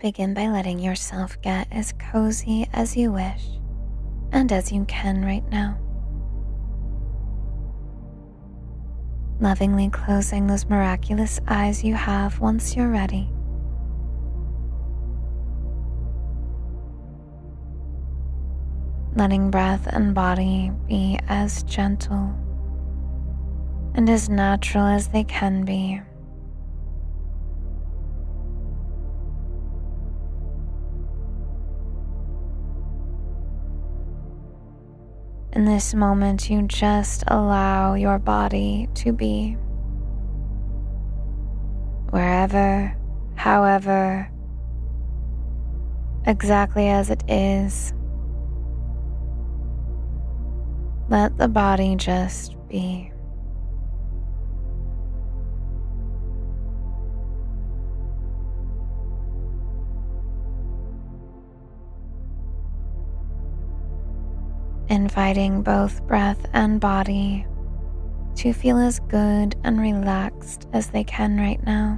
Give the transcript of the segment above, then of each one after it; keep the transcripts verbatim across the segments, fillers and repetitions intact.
begin by letting yourself get as cozy as you wish and as you can right now. Lovingly closing those miraculous eyes you have once you're ready. Letting breath and body be as gentle and as natural as they can be. In this moment, you just allow your body to be. Wherever, however, exactly as it is. Let the body just be. Inviting both breath and body to feel as good and relaxed as they can right now.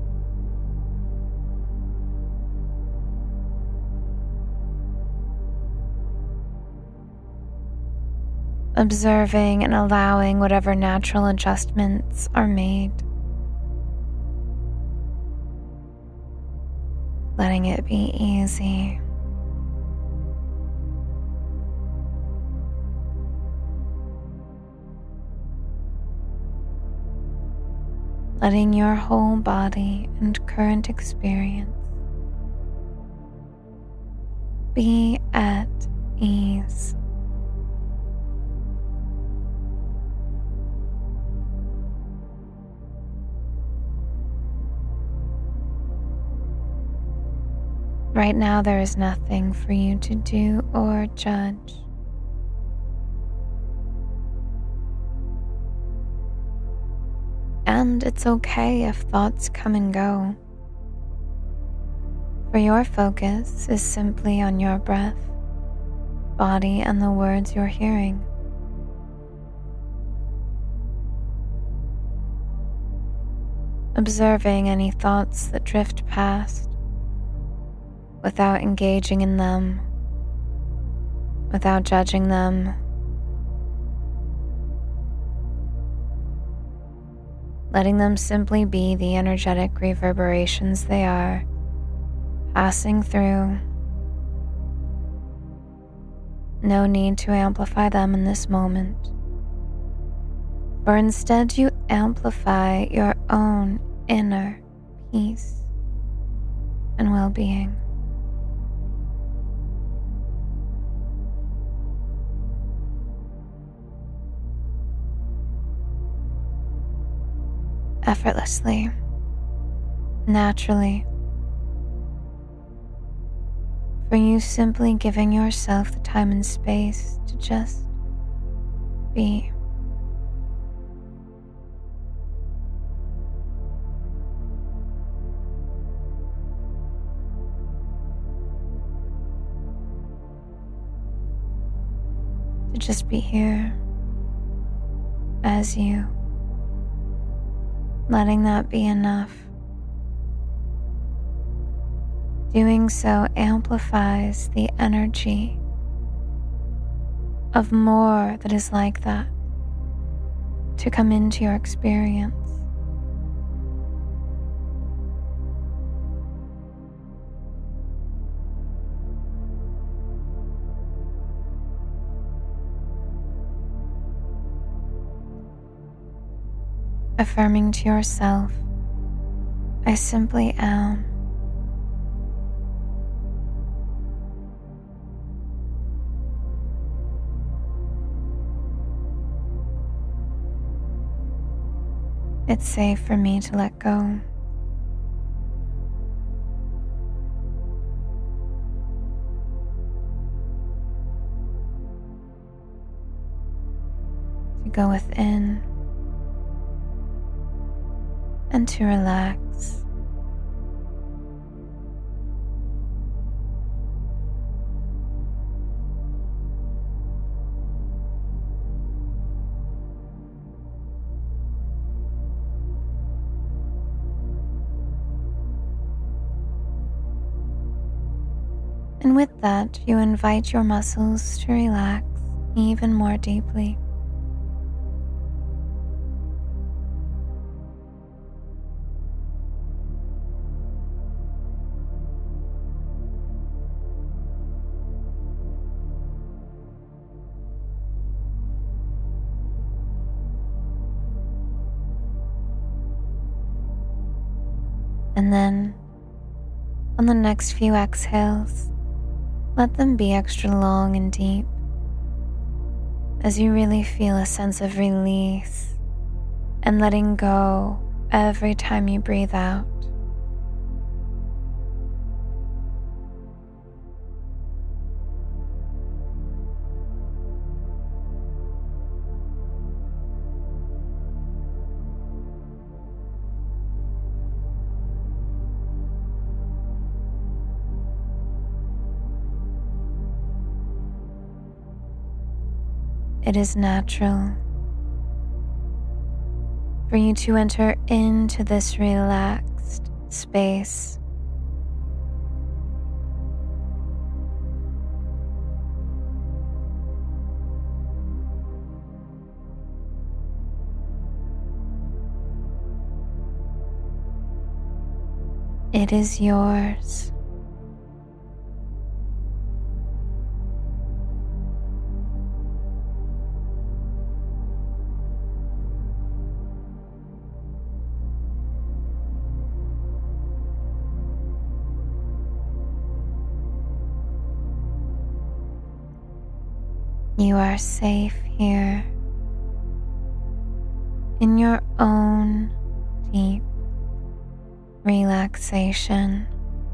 Observing and allowing whatever natural adjustments are made. Letting it be easy. Letting your whole body and current experience be at ease. Right now, there is nothing for you to do or judge. And it's okay if thoughts come and go. For your focus is simply on your breath, body, and the words you're hearing. Observing any thoughts that drift past without engaging in them, without judging them. Letting them simply be the energetic reverberations they are, passing through. No need to amplify them in this moment, for instead you amplify your own inner peace and well-being. Effortlessly, naturally, for you simply giving yourself the time and space to just be. To just be here as you. Letting that be enough. Doing so amplifies the energy of more that is like that to come into your experience. Affirming to yourself, I simply am. It's safe for me to let go. To go within and to relax. And with that, you invite your muscles to relax even more deeply. And then, on the next few exhales, let them be extra long and deep as you really feel a sense of release and letting go every time you breathe out. It is natural for you to enter into this relaxed space. It is yours. You are safe here in your own deep relaxation.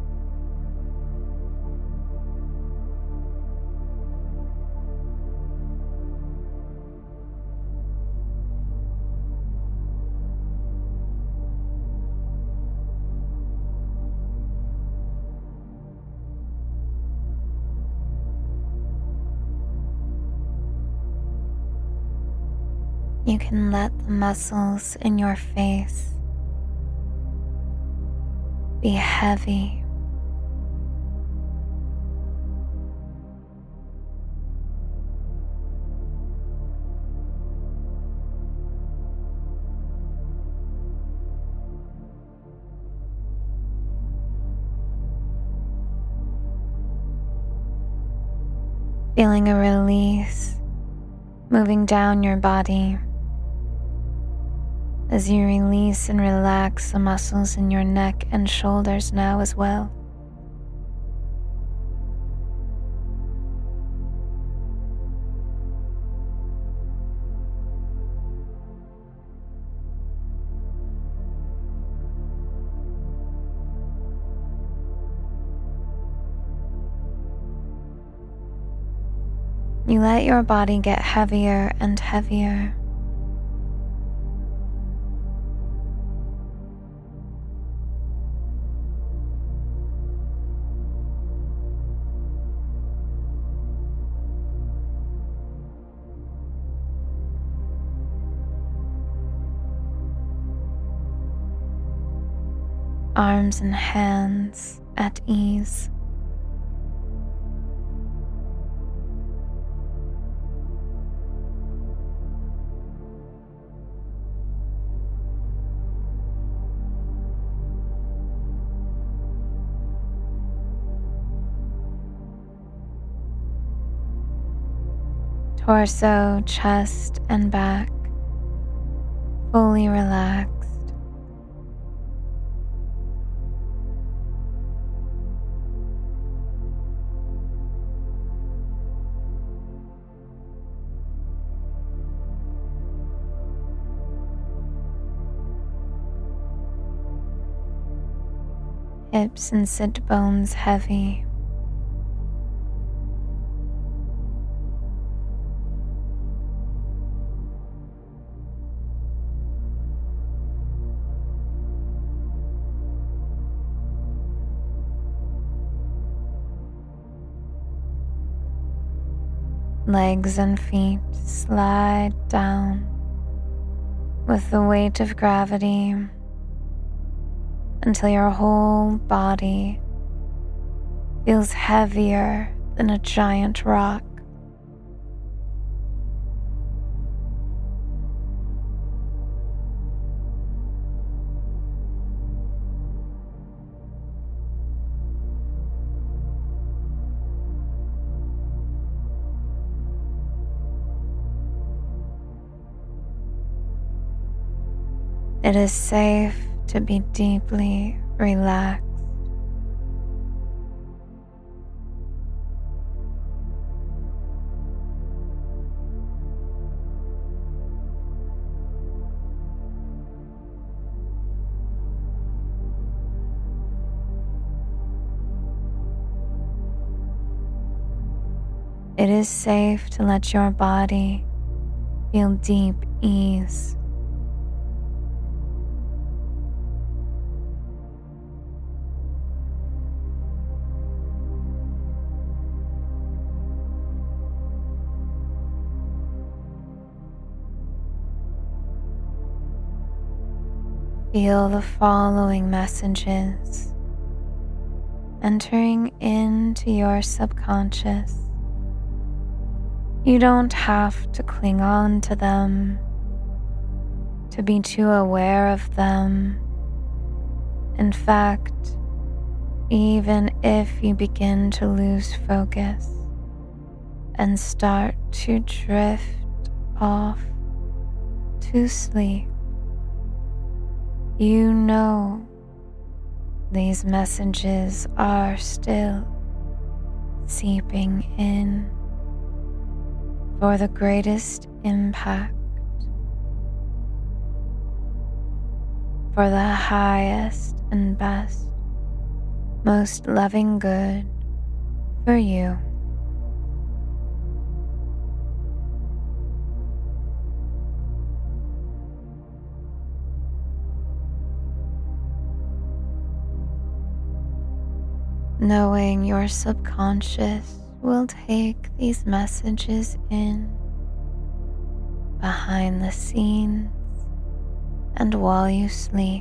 You can let the muscles in your face be heavy. Feeling a release moving down your body as you release and relax the muscles in your neck and shoulders now as well. You let your body get heavier and heavier. Arms and hands at ease. Torso, chest, and back fully relaxed. Hips and sit bones heavy. Legs and feet slide down with the weight of gravity until your whole body feels heavier than a giant rock. It is safe to be deeply relaxed. It is safe to let your body feel deep ease. Feel the following messages entering into your subconscious. You don't have to cling on to them, to be too aware of them. In fact, even if you begin to lose focus and start to drift off to sleep, you know these messages are still seeping in for the greatest impact, for the highest and best, most loving good for you. Knowing your subconscious will take these messages in behind the scenes and while you sleep,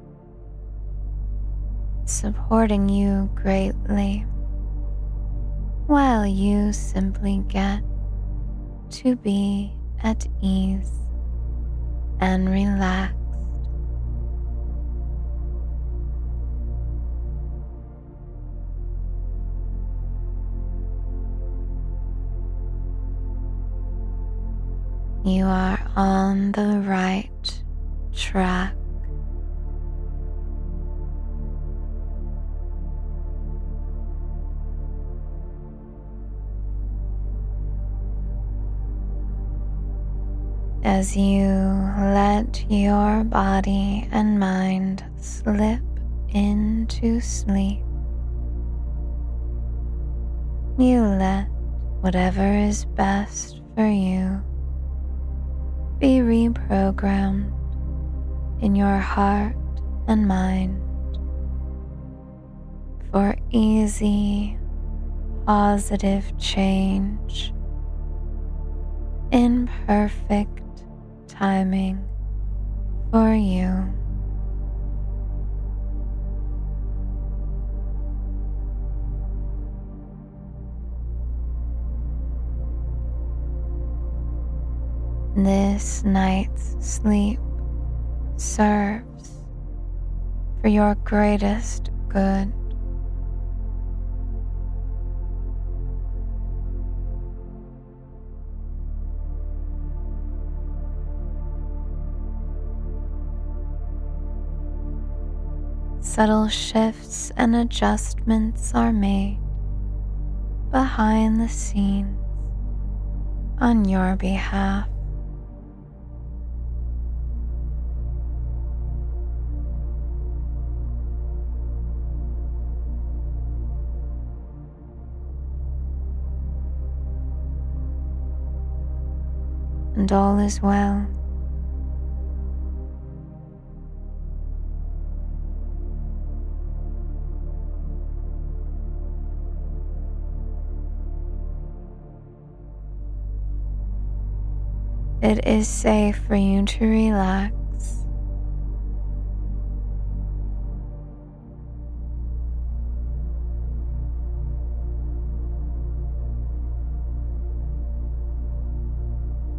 supporting you greatly while you simply get to be at ease and relaxed. You are on the right track. As you let your body and mind slip into sleep, you let whatever is best for you be reprogrammed in your heart and mind for easy, positive change in perfect timing for you. This night's sleep serves for your greatest good. Subtle shifts and adjustments are made behind the scenes on your behalf. And all is well. It is safe for you to relax.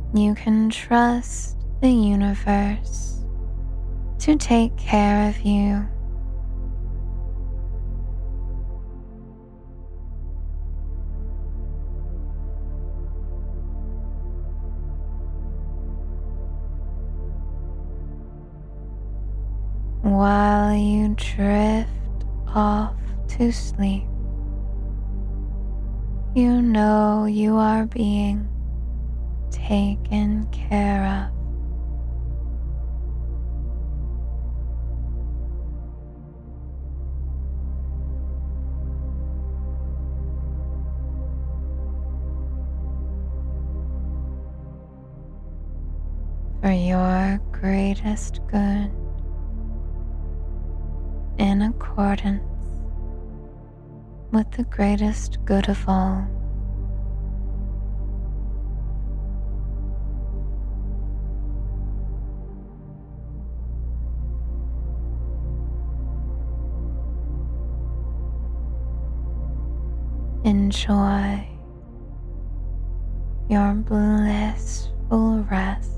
You can trust the universe to take care of you. While you drift off to sleep, you know you are being taken care of. For your greatest good, in accordance with the greatest good of all. Enjoy your blissful rest.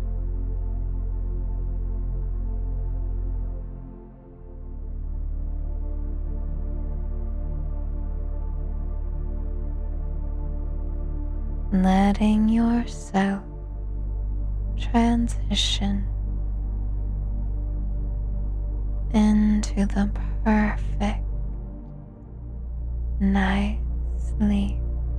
Letting yourself transition into the perfect night's sleep.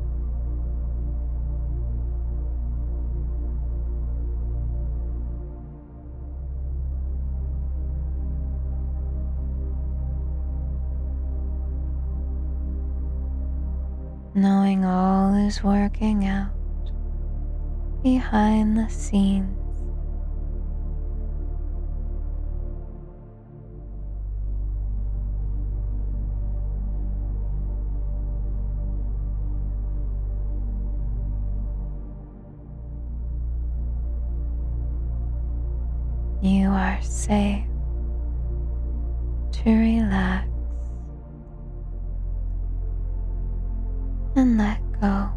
Knowing all is working out behind the scenes. You are safe to relax and let go.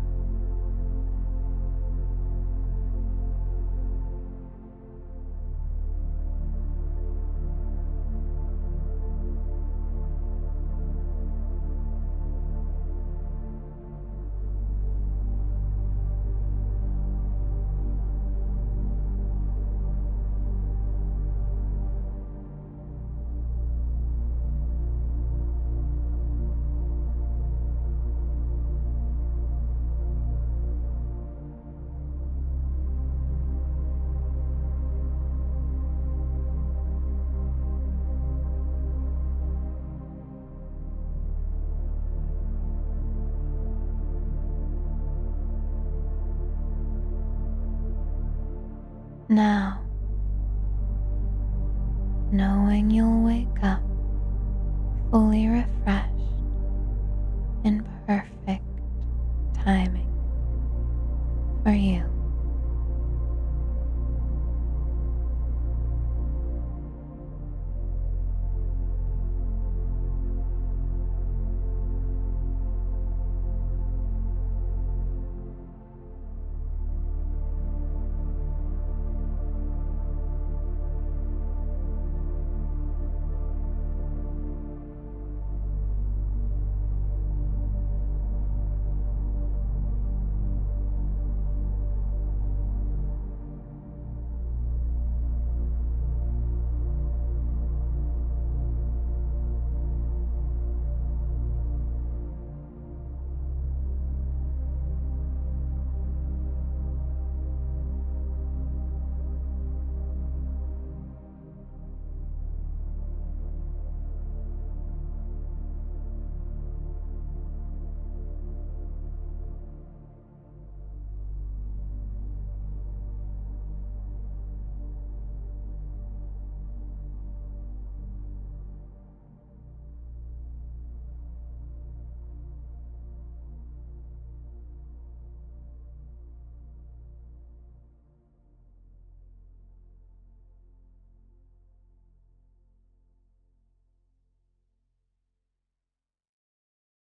Now, knowing you'll wake up fully refreshed